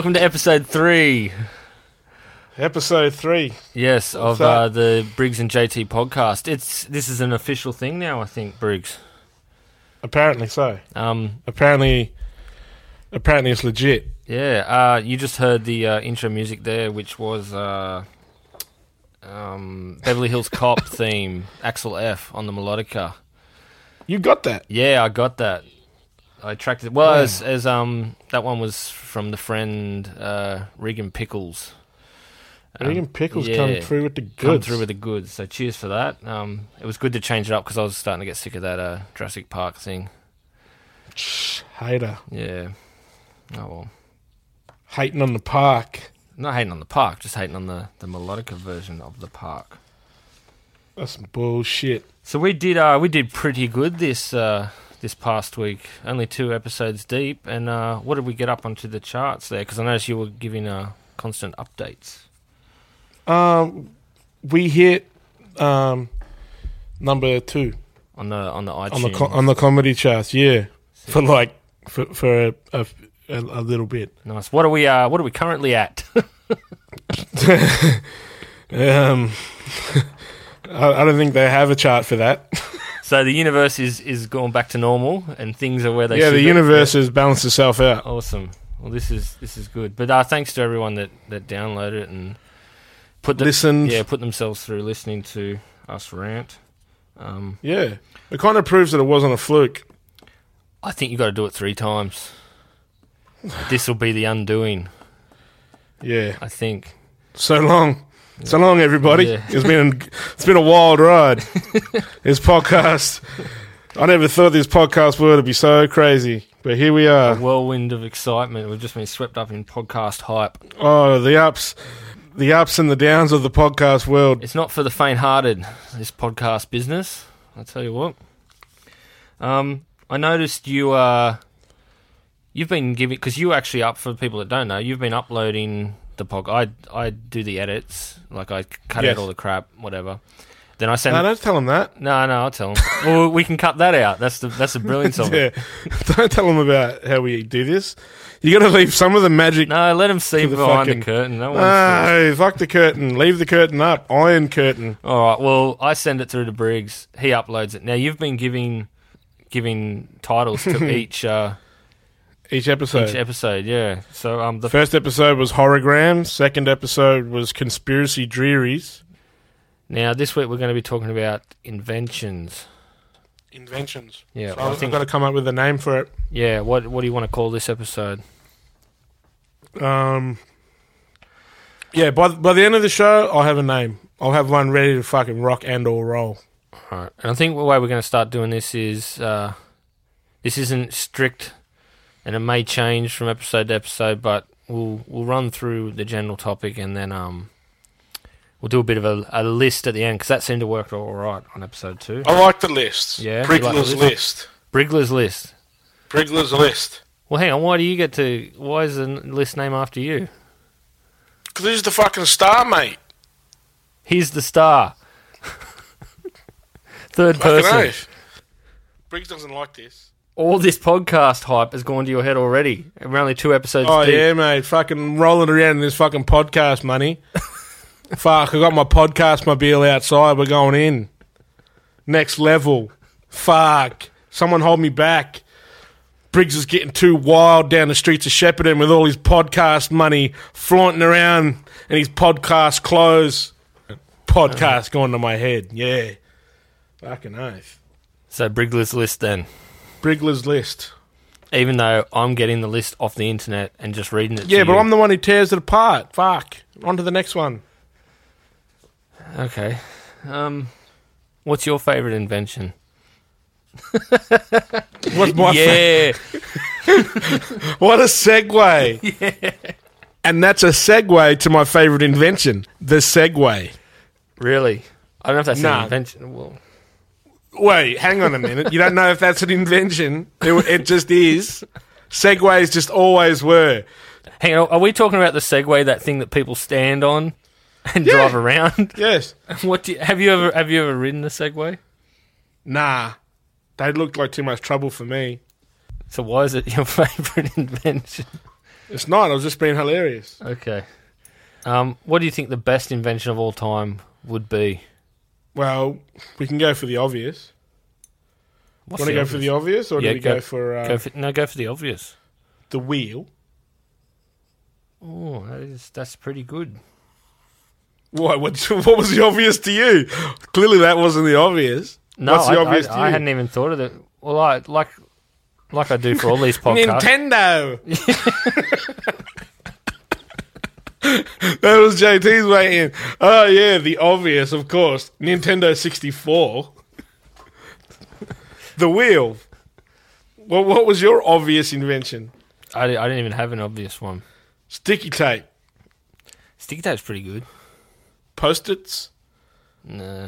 Welcome to episode 3. Episode 3. Yes, of the Briggs and JT podcast. This is an official thing now, I think, Briggs. Apparently so. Apparently it's legit. Yeah, you just heard the intro music there, which was Beverly Hills Cop theme, Axel F on the melodica. You got that? Yeah, I got that. I tracked it. Well, as that one was from the friend Regan Pickles. Regan Pickles come through with the goods. Come through with the goods. So cheers for that. It was good to change it up because I was starting to get sick of that Jurassic Park thing. Hater. Yeah. Oh well. Hating on the park. Not hating on the park, just hating on the melodica version of the park. That's some bullshit. So we did pretty good this past week. Only 2 episodes deep, and what did we get up onto the charts there? Because I noticed you were giving constant updates. We hit number 2 on the iTunes on the comedy charts. Yeah, for a little bit. Nice. What are we currently at? I don't think they have a chart for that. So the universe is going back to normal, and things are where they should be. Yeah, the universe has balanced itself out. Awesome. Well, this is good. But thanks to everyone that downloaded it and listened. Yeah, put themselves through listening to us rant. Yeah, it kind of proves that it wasn't a fluke. I think you got to do it 3 times. This will be the undoing. Yeah, I think. So long. So long, everybody. Yeah. It's been a wild ride. This podcast. I never thought this podcast would be so crazy, but here we are. A whirlwind of excitement. We've just been swept up in podcast hype. Oh, the ups and the downs of the podcast world. It's not for the faint-hearted, this podcast business. I'll tell you what. I noticed you've been giving, because you actually for people that don't know, you've been uploading the podcast. I do the edits, like I cut out all the crap, whatever. Then I send. No, don't tell them that. No, I'll tell them. Well, we can cut that out. That's the brilliance of it. Don't tell them about how we do this. You got to leave some of the magic. No, let them see behind the curtain. No, fuck the curtain. Leave the curtain up. Iron curtain. All right. Well, I send it through to Briggs. He uploads it. Now you've been giving titles to each episode. Each episode, yeah. So the first episode was Horrorgrams. Second episode was Conspiracy Drearies. Now this week we're going to be talking about inventions. Inventions. Yeah, so I've got to come up with a name for it. Yeah. What do you want to call this episode? Yeah. By the end of the show, I'll have a name. I'll have one ready to fucking rock and or roll. All right. And I think the way we're going to start doing this is this isn't strict. And it may change from episode to episode, but we'll run through the general topic, and then we'll do a bit of a list at the end, because that seemed to work all right on episode 2. I like the lists. Yeah, Brigler's list. Brigler's list. Brigler's list. Well, hang on. Why is the list named after you? Because he's the fucking star, mate. He's the star. Third person. Oath. Briggs doesn't like this. All this podcast hype has gone to your head already. We're only 2 episodes deep. Oh, yeah, mate. Fucking rolling around in this fucking podcast money. Fuck, I got my podcast mobile outside. We're going in. Next level. Fuck. Someone hold me back. Briggs is getting too wild down the streets of Shepparton with all his podcast money flaunting around and his podcast clothes. Podcast going to my head. Yeah. Fucking oath. So, Brigler's list then. Brigler's list. Even though I'm getting the list off the internet and just reading it to you. Yeah, but I'm the one who tears it apart. Fuck. On to the next one. Okay. What's your favourite invention? What's my favorite? What a segue. Yeah. And that's a segue to my favourite invention. The Segway. Really? I don't know if that's an invention. Well... Wait, hang on a minute. You don't know if that's an invention. It just is. Segways just always were. Hang on, are we talking about the Segway, that thing that people stand on and drive around? Yes. Have you ever ridden a Segway? Nah. They looked like too much trouble for me. So why is it your favourite invention? It's not. I was just being hilarious. Okay. What do you think the best invention of all time would be? Well, we can go for the obvious. Want to go for the obvious, or do we go for... go for the obvious. The wheel. Oh, that's pretty good. What was the obvious to you? Clearly that wasn't the obvious. No, What's the obvious to you? I hadn't even thought of it. Well, like I do for all these podcasts. Nintendo! That was JT's way in. Oh, yeah, the obvious, of course. Nintendo 64. The wheel. Well, what was your obvious invention? I didn't even have an obvious one. Sticky tape. Sticky tape's pretty good. Post-its. Nah.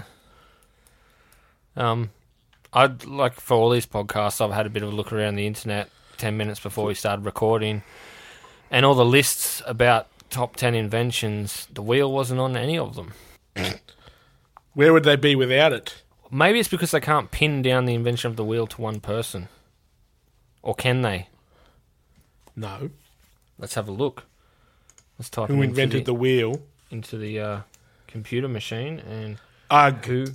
I'd like for all these podcasts, I've had a bit of a look around the internet 10 minutes before we started recording, and all the lists about top 10 inventions, the wheel wasn't on any of them. Where would they be without it? Maybe it's because they can't pin down the invention of the wheel to one person. Or can they? No. Let's have a look. Let's type Who invented the wheel? Into the computer machine and... Ugg. Who?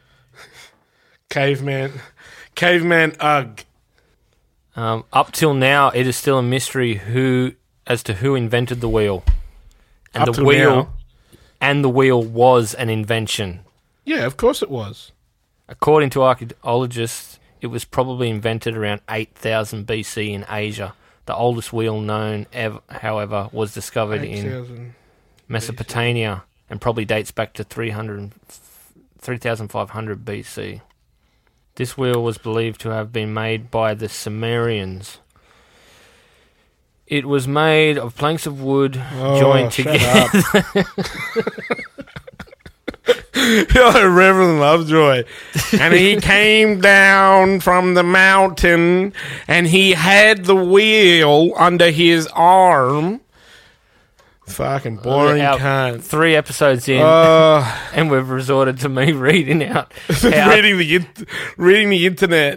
Caveman Ugg. Up till now, it is still a mystery as to who invented the wheel. And Up the till wheel now. And the wheel was an invention. Yeah, of course it was. According to archaeologists, it was probably invented around 8,000 BC in Asia. The oldest wheel known, however, was discovered in Mesopotamia and probably dates back to 3,500 BC. This wheel was believed to have been made by the Sumerians. It was made of planks of wood joined together. You're Reverend Lovejoy. And he came down from the mountain and he had the wheel under his arm. Fucking boring cunt. 3 episodes in, and we've resorted to me reading out. reading the internet.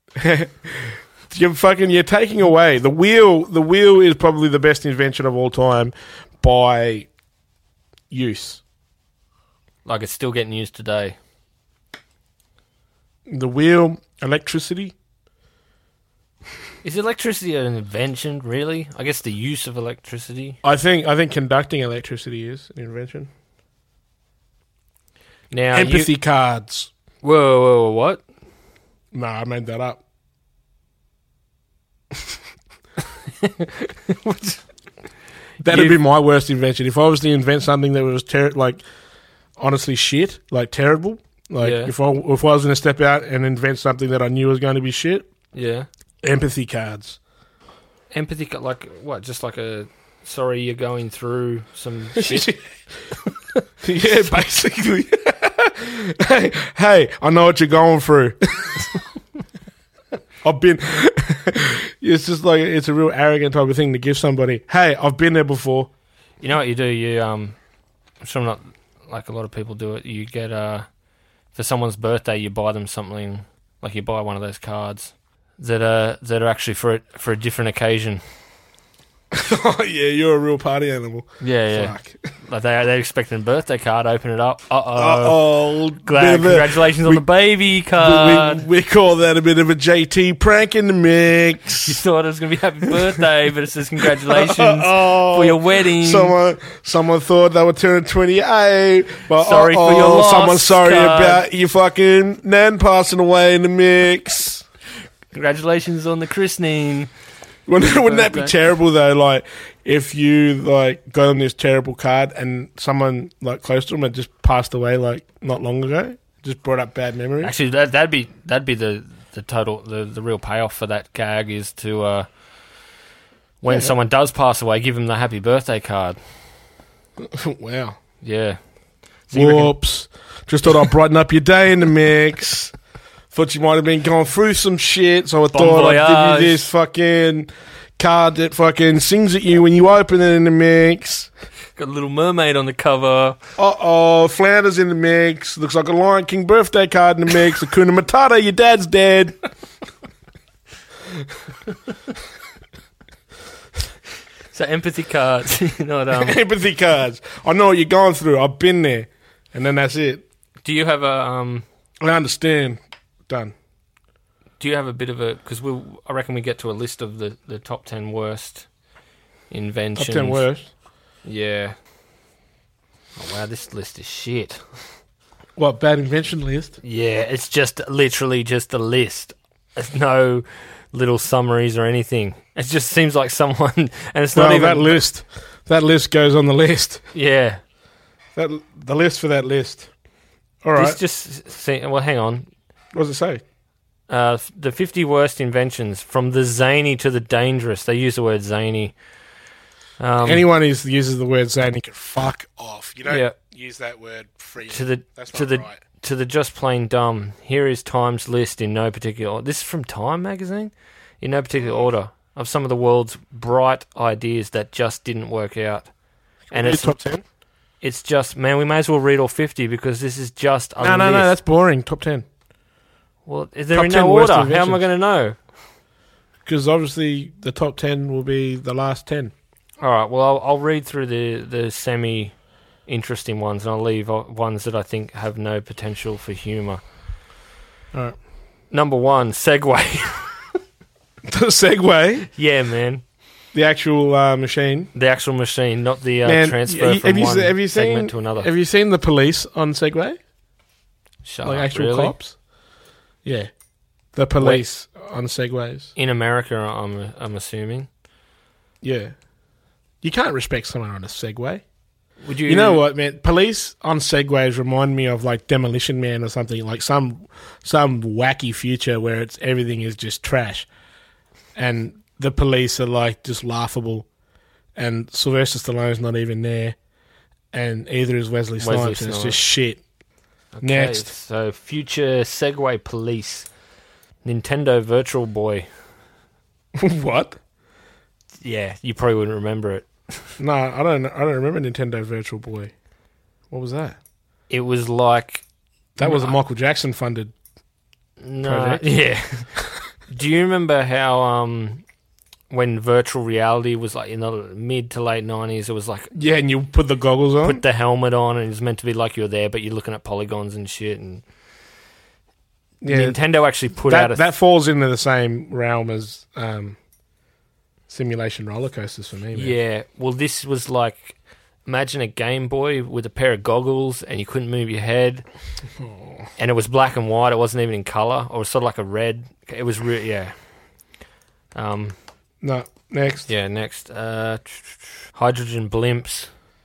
You're taking away. The wheel is probably the best invention of all time by use. Like it's still getting used today. The wheel, electricity. Is electricity an invention, really? I guess the use of electricity. I think conducting electricity is an invention. Now, empathy cards. Whoa, what? No, I made that up. That'd be my worst invention. If I was to invent something that was honestly shit, like terrible, if I was going to step out and invent something that I knew was going to be shit, empathy cards. Empathy, like what? Just like sorry, you're going through some shit. Yeah, basically. hey, I know what you're going through. It's just like, it's a real arrogant type of thing to give somebody. Hey, I've been there before. You know what you do? You, I'm sure not like a lot of people do it. You get, for someone's birthday, you buy them something, like you buy one of those cards that are actually for a different occasion. Oh, yeah, you're a real party animal. Yeah. Fuck. Like they're expecting a birthday card, open it up. Congratulations on the baby card. We call that a bit of a JT prank in the mix. You thought it was going to be happy birthday, but it says congratulations for your wedding. Someone thought they were turning 28. But sorry for your loss. Someone's sorry about your fucking nan passing away in the mix. Congratulations on the christening. Wouldn't that be terrible though? Like if you got on this terrible card and someone close to them had just passed away not long ago, just brought up bad memories. Actually, that'd be the total the real payoff for that gag is to when someone does pass away, give them the happy birthday card. Wow. Yeah. So whoops! Just thought I'd brighten up your day in the mix. Thought you might have been going through some shit, so I thought I'd give you this fucking card that fucking sings at you when you open it in the mix. Got a little mermaid on the cover. Flounders in the mix. Looks like a Lion King birthday card in the mix. Hakuna Matata, your dad's dead. So empathy cards. You know what, Empathy cards. I know what you're going through. I've been there. And then that's it. do you have a I understand. Done. Do you have a bit of a... Because I reckon we get to a list of the top 10 worst inventions. Top 10 worst. Yeah. Oh, wow, this list is shit. What, bad invention list? Yeah, it's just literally just a list. There's no little summaries or anything. It just seems like someone... And it's not even... That list goes on the list. Yeah. The list for that list. All right. Well, hang on. What does it say? The 50 worst inventions, from the zany to the dangerous. They use the word zany. Anyone who uses the word zany can fuck off. You don't use that word freely. That's not right. To the just plain dumb. Here is Time's list in no particular order. This is from Time magazine? In no particular order. Of some of the world's bright ideas that just didn't work out. And it's top 10? It's just, man, we may as well read all 50 because this is just a list. No, that's boring. Top 10. Well, is there in no order? How am I going to know? Because obviously the top 10 will be the last 10. All right, well, I'll read through the semi-interesting ones, and I'll leave ones that I think have no potential for humour. All right. Number 1, Segway. The Segway? Yeah, man. The actual machine? The actual machine, not the transfer from one segment to another. Have you seen the police on Segway? Shut like up, actual really? cops? Yeah. The police on Segways. In America, I'm assuming. Yeah. You can't respect someone on a Segway. Would you? You know what, man? Police on Segways remind me of like Demolition Man or something, like some wacky future where everything is just trash, and the police are like just laughable, and Sylvester Stallone's not even there, and either is Wesley Snipes, and it's just shit. Okay, Next. So future Segway police, Nintendo Virtual Boy. What? Yeah, you probably wouldn't remember it. No, I don't remember Nintendo Virtual Boy. What was that? It was like... That was a Michael Jackson funded project. Yeah. Do you remember how when virtual reality was like in the mid to late 90s, it was like... Yeah, and you put the goggles on? Put the helmet on, and it was meant to be like you're there, but you're looking at polygons and shit. And yeah, Nintendo actually put out that falls into the same realm as simulation roller coasters for me, man. Yeah, well, this was like... Imagine a Game Boy with a pair of goggles and you couldn't move your head. Oh. And it was black and white. It wasn't even in colour. Or it was sort of like a red. It was real, yeah. No, next. Yeah, next. Hydrogen blimps.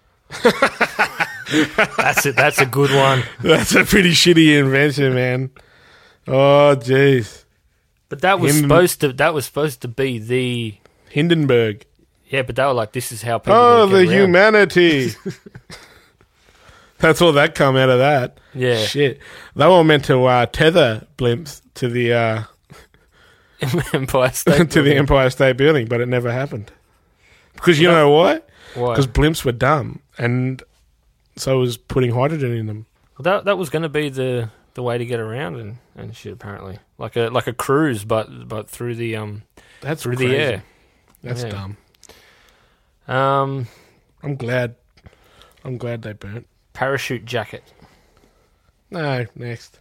That's a good one. That's a pretty shitty invention, man. Oh, jeez. But that was supposed to be the Hindenburg. Yeah, but they were like, this is how people... Oh, the humanity. That's all that come out of that. Yeah. Shit. They were meant to tether blimps to the... Empire State to the Empire State Building, but it never happened. Because you know why? Why? Because blimps were dumb, and so was putting hydrogen in them. Well, that was going to be the way to get around and shit, apparently. Like a cruise, but through the That's through crazy. the air. That's dumb. I'm glad they burnt. Parachute jacket. No, next.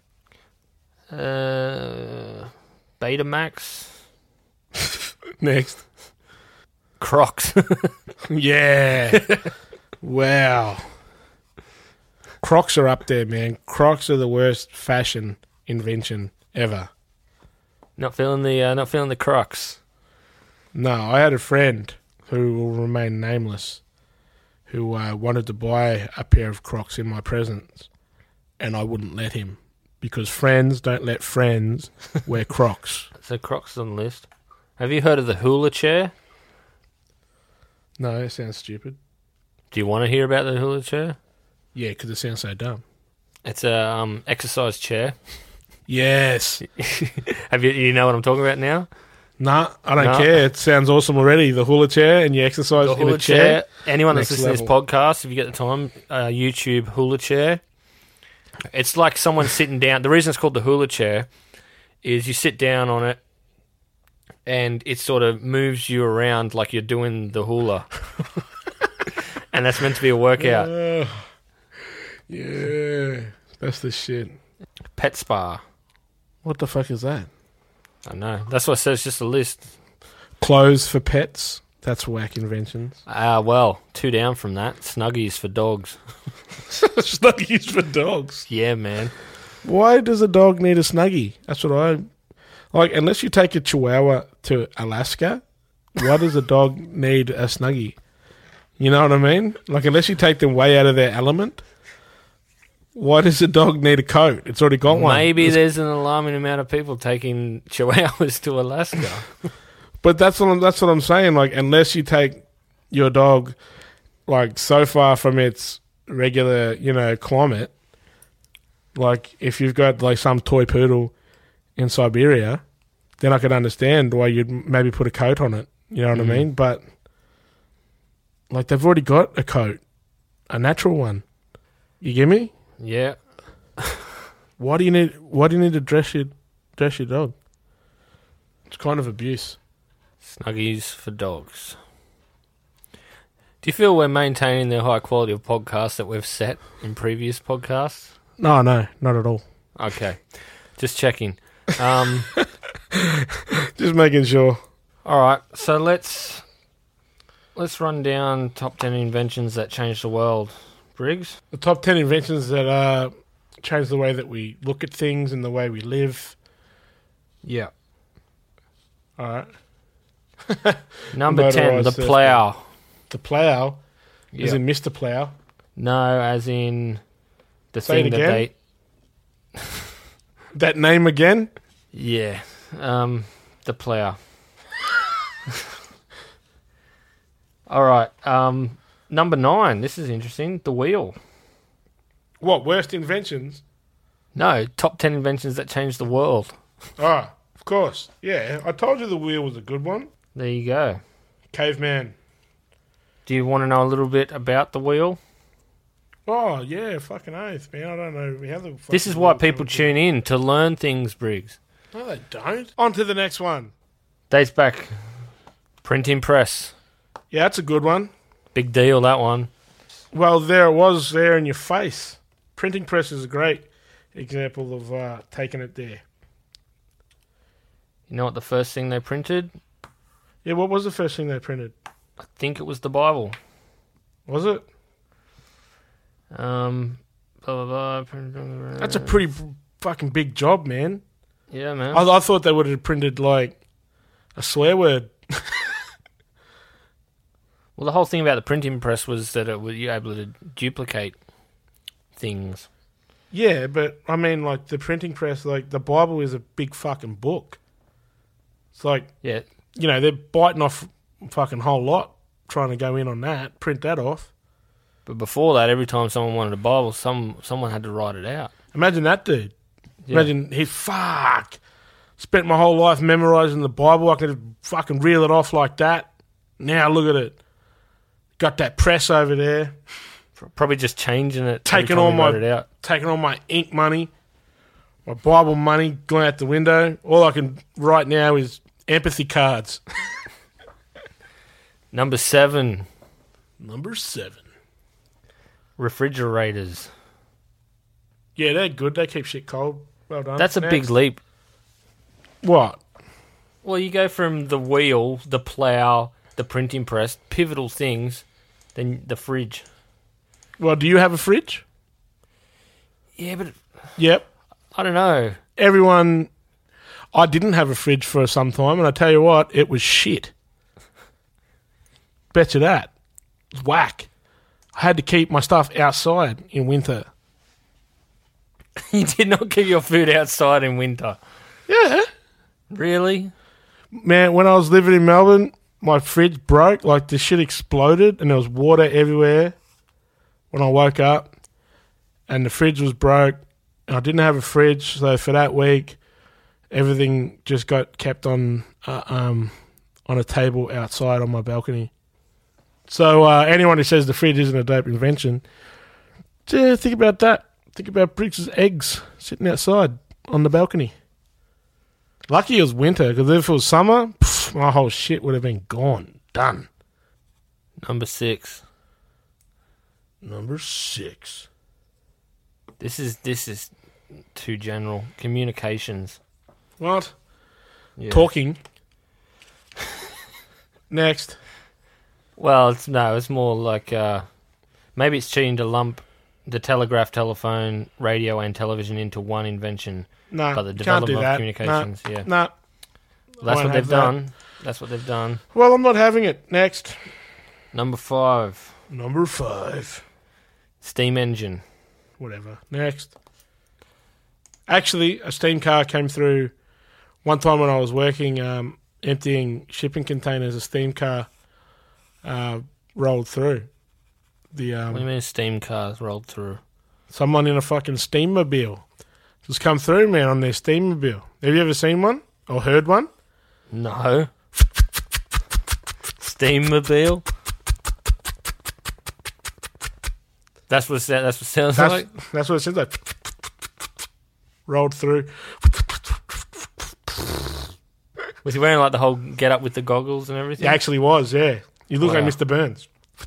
Betamax. Next. Crocs. Yeah. Wow. Crocs are up there, man. Crocs are the worst fashion invention ever. Not feeling the Crocs. No, I had a friend who will remain nameless, who wanted to buy a pair of Crocs in my presence, and I wouldn't let him, because friends don't let friends wear Crocs. So Crocs is on the list. Have you heard of the hula chair? No, it sounds stupid. Do you want to hear about the hula chair? Yeah, because it sounds so dumb. It's a exercise chair. Yes. Have you know what I'm talking about now? Nah, I don't care. It sounds awesome already. The hula chair, and you exercise in a chair. Anyone that's listening to this podcast, if you get the time, YouTube hula chair. It's like someone sitting down. The reason it's called the hula chair is you sit down on it, and it sort of moves you around like you're doing the hula. And that's meant to be a workout. Yeah, that's the shit. Pet spa. What the fuck is that? I know. That's what it says, just a list. Clothes for pets. That's whack inventions. Well, 2 down from that. Snuggies for dogs. Snuggies for dogs. Yeah, man. Why does a dog need a snuggie? That's what I... Like, unless you take a chihuahua to Alaska, why does a dog need a snuggie? You know what I mean? Like, unless you take them way out of their element, why does a dog need a coat? It's already got one. Maybe there's an alarming amount of people taking chihuahuas to Alaska. But that's what I'm saying. Like, unless you take your dog, like, so far from its regular, climate, like, if you've got, like, some toy poodle in Siberia, then I could understand why you'd maybe put a coat on it. You know what I mean? But, like, they've already got a coat, a natural one. You get me? Yeah. Why do you need to dress your dog? It's kind of abuse. Snuggies for dogs. Do you feel we're maintaining the high quality of podcasts that we've set in previous podcasts? No, not at all. Okay. Just checking. Just making sure. All right. So let's run down top 10 inventions that changed the world. Briggs? The top 10 inventions that change the way that we look at things and the way we live. Yeah. All right. Number 10, the plough. The plough? Yep. As in Mr. Plough? No, as in the Say thing it that again? they... That name again? Yeah. The plough. All right. Number 9, this is interesting, the wheel. What, worst inventions? No, top 10 inventions that changed the world. Ah, of course. Yeah, I told you the wheel was a good one. There you go. Caveman. Do you want to know a little bit about the wheel? Oh, yeah, fucking oath, man. I don't know how the... This is why people tune in, to learn things, Briggs. No, they don't. On to the next one. Dates back. Printing press. Yeah, that's a good one. Big deal, that one. Well, there it was, there in your face. Printing press is a great example of taking it there. You know what the first thing they printed? Yeah, what was the first thing they printed? I think it was the Bible. Was it? Blah, blah, blah. That's a pretty fucking big job, man. Yeah, man. I thought they would have printed, like, a swear word. Well, the whole thing about the printing press was that you were able to duplicate things. Yeah, but, I mean, like, the printing press, like, the Bible is a big fucking book. It's like, Yeah. they're biting off a fucking whole lot trying to go in on that, print that off. But before that, every time someone wanted a Bible, someone had to write it out. Imagine that, dude. Yeah. Imagine spent my whole life memorizing the Bible. I could fucking reel it off like that. Now look at it. Got that press over there. Probably just changing it. Taking every all time he wrote it out. taking all my ink money, my Bible money, going out the window. All I can write now is empathy cards. Number 7. Number 7. Refrigerators. Yeah, they're good. They keep shit cold. Well done. That's a Next. big leap. What? Well, you go from the wheel, the plough, the printing press, pivotal things, then the fridge. Well, do you have a fridge? Yeah, but Yep. I don't know. Everyone... I didn't have a fridge for some time, and I tell you what, it was shit. Bet you that. It was whack. I had to keep my stuff outside in winter. You did not keep your food outside in winter. Yeah. Really? Man, when I was living in Melbourne, my fridge broke. Like, the shit exploded, and there was water everywhere when I woke up. And the fridge was broke. And I didn't have a fridge, so for that week, everything just got kept on a table outside on my balcony. So anyone who says the fridge isn't a dope invention, think about that. Think about Briggs' eggs sitting outside on the balcony. Lucky it was winter, because if it was summer, my whole shit would have been gone. Done. Number 6. Number 6. This is too general. Communications. What? Yeah. Talking. Next. Well, it's more like maybe it's cheating to lump the telegraph, telephone, radio, and television into one invention. No, But the can't do development of that. communications, yeah. No. That's won't what they've have that. done. That's what they've done. Well, I'm not having it. Next. Number 5. Number 5. Steam engine. Whatever. Next. Actually, a steam car came through one time when I was working, emptying shipping containers. A steam car rolled through. What do you mean steam cars rolled through? Someone in a fucking steammobile just come through, man, on their steammobile. Have you ever seen one or heard one? No. Steammobile? That's what it sounds like? That's what it sounds like. Rolled through. Was he wearing like the whole get up with the goggles and everything? It actually was, yeah. You look like Wow. Mr. Burns.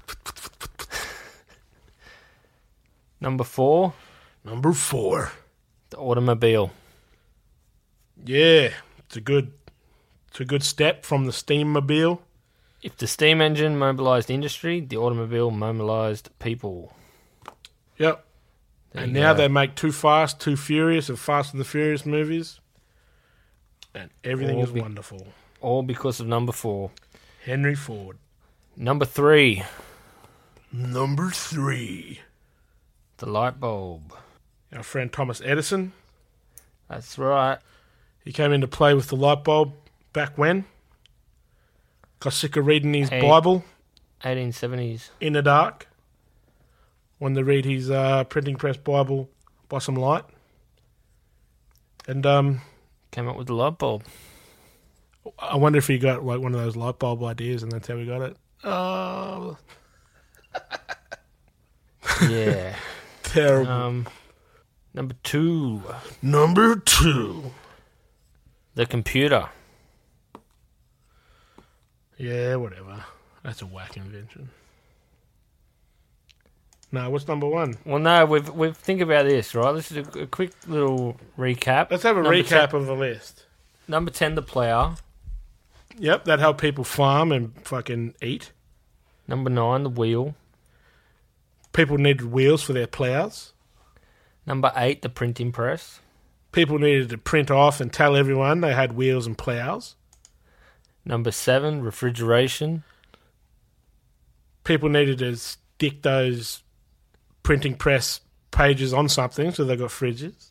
Number 4. Number 4. The automobile. Yeah, it's a good step from the steammobile. If the steam engine mobilised industry, the automobile mobilised people. Yep. There And you now go. they make Too Fast, Too Furious, and Fast and the Furious movies. And everything All is be- wonderful. All because of number 4. Henry Ford. Number 3. Number 3. The light bulb. Our friend Thomas Edison. That's right. He came into play with the light bulb back when. Got sick of reading his Hey. Bible 1870s. in the dark. Wanted to read his printing press Bible by some light. And Came up with the light bulb. I wonder if he got like one of those light bulb ideas and that's how we got it. Oh, Yeah. terrible. Number 2. Number 2. The computer. Yeah, whatever. That's a whack invention. No, what's number 1? Well, no, we've think about this, right? This is a quick little recap. Let's have a Number recap of the list. Number 10, the plough. Yep, that helped people farm and fucking eat. Number 9, the wheel. People needed wheels for their ploughs. Number 8, the printing press. People needed to print off and tell everyone they had wheels and ploughs. Number 7, refrigeration. People needed to stick those printing press pages on something so they got fridges.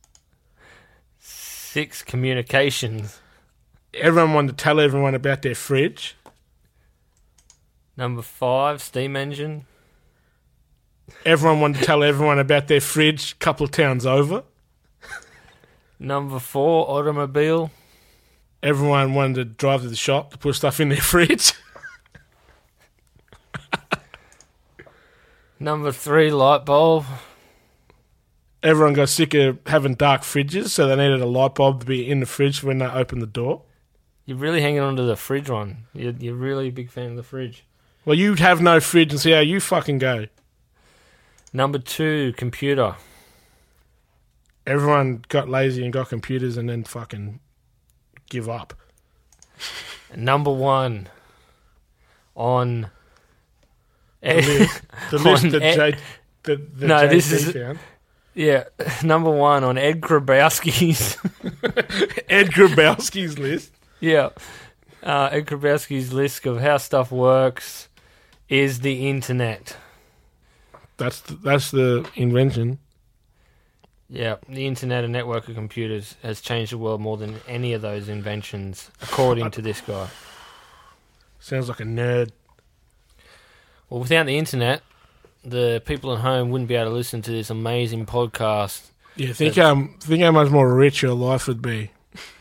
6, communications. Everyone wanted to tell everyone about their fridge. Number 5, steam engine. Everyone wanted to tell everyone about their fridge a couple of towns over. Number 4, automobile. Everyone wanted to drive to the shop to put stuff in their fridge. Number 3, light bulb. Everyone got sick of having dark fridges, so they needed a light bulb to be in the fridge when they opened the door. You're really hanging on to the fridge one. You're really a big fan of the fridge. Well, you'd have no fridge and see how you fucking go. Number 2, computer. Everyone got lazy and got computers and then fucking give up. And number 1, on... The list On that Ed- No, this is- found. Yeah, number 1 on Ed Grabowski's... Ed Grabowski's list. Yeah. Ed Grabowski's list of how stuff works is the internet. That's the invention. Yeah, the internet and network of computers has changed the world more than any of those inventions, according to this guy. Sounds like a nerd. Well, without the internet, the people at home wouldn't be able to listen to this amazing podcast. Yeah, think how much more rich your life would be.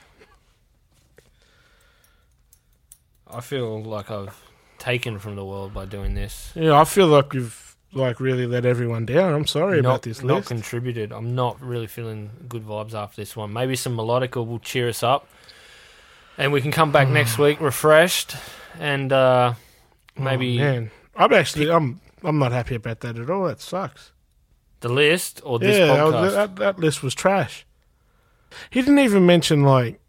I feel like I've taken from the world by doing this. Yeah, I feel like you've really let everyone down. I'm sorry about this Not list. contributed. I'm not really feeling good vibes after this one. Maybe some melodica will cheer us up. And we can come back next week refreshed and maybe Man, I'm not happy about that at all. That sucks. the list or this podcast. That list was trash. He didn't even mention like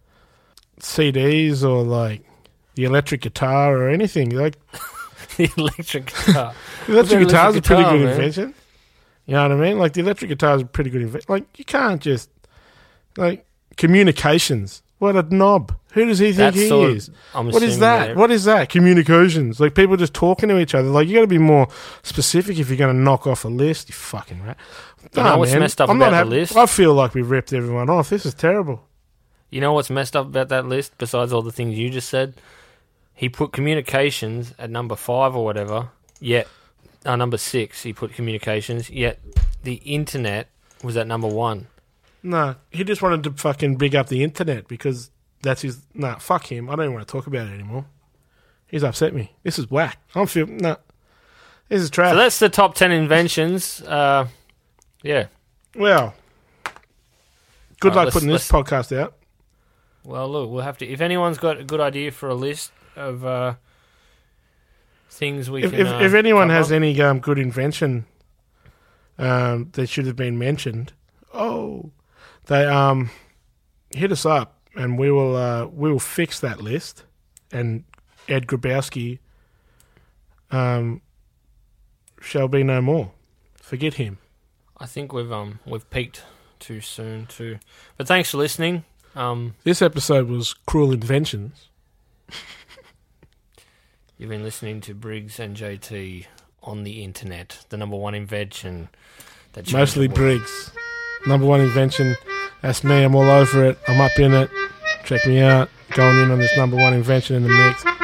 CDs or like the electric guitar or anything. Like The electric guitar. the electric guitar is a pretty good man. invention. You know what I mean? Like the electric guitar is a pretty good invention. Like you can't just like communications. What a knob. Who does he think That's he sort of- is? I'm What is assuming that? What is that? Communications. Like people just talking to each other. Like you got to be more specific if you're going to knock off a list. You fucking rat. You know what's messed up I'm about not the happy. list? I feel like we ripped everyone off. This is terrible. You know what's messed up about that list, besides all the things you just said? He put communications at number 5 or whatever, yet, number 6, he put communications, yet the internet was at number 1. No, he just wanted to fucking big up the internet because that's his. Nah, fuck him. I don't even want to talk about it anymore. He's upset me. This is whack. I'm feeling. Nah. This is trash. So that's the top 10 inventions. Yeah. Well, good Alright, luck putting this podcast out. Well, look, we'll have to. If anyone's got a good idea for a list of things we can. If anyone cover. has any good invention that should have been mentioned, they hit us up and we will fix that list. And Ed Grabowski shall be no more. Forget him. I think we've peaked too soon too. But thanks for listening. This episode was Cruel Inventions. You've been listening to Briggs and JT on the internet, the number 1 invention. That changed Mostly the world. Briggs. Number 1 invention. That's me. I'm all over it. I'm up in it. Check me out. Going in on this number 1 invention in the mix.